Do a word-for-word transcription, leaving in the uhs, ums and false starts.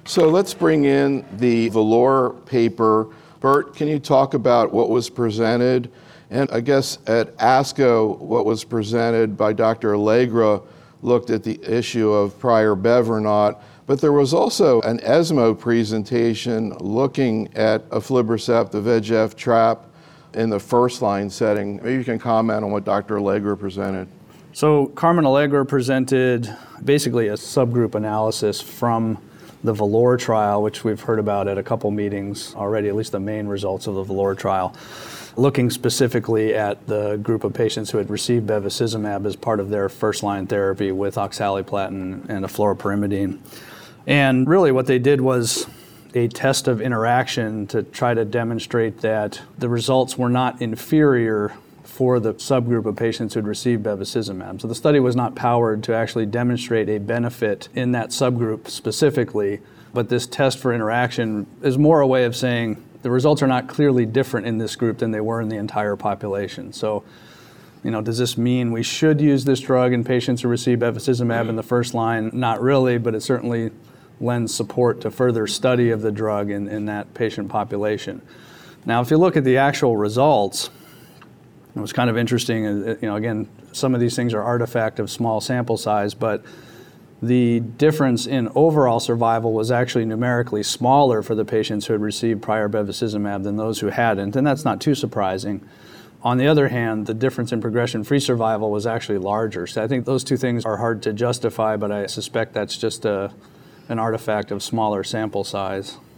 So let's bring in the Valor paper. Bert, can you talk about what was presented? And I guess at ASCO, what was presented by Doctor Allegra looked at the issue of prior Bev or not, but there was also an ESMO presentation looking at aflibercept, the V E G F trap, in the first-line setting. Maybe you can comment on what Doctor Allegra presented. So Carmen Allegra presented basically a subgroup analysis from the Valor trial, which we've heard about at a couple meetings already, at least the main results of the Valor trial, looking specifically at the group of patients who had received bevacizumab as part of their first-line therapy with oxaliplatin and eflorapyrimidine. And really what they did was a test of interaction to try to demonstrate that the results were not inferior for the subgroup of patients who had received bevacizumab. So the study was not powered to actually demonstrate a benefit in that subgroup specifically, but this test for interaction is more a way of saying the results are not clearly different in this group than they were in the entire population. So, you know, does this mean we should use this drug in patients who receive bevacizumab in the first line? Not really, but it certainly lends support to further study of the drug in, in that patient population. Now, if you look at the actual results, it was kind of interesting, you know, again, some of these things are artifact of small sample size, but the difference in overall survival was actually numerically smaller for the patients who had received prior bevacizumab than those who hadn't, and that's not too surprising. On the other hand, the difference in progression-free survival was actually larger. So I think those two things are hard to justify, but I suspect that's just a, an artifact of smaller sample size.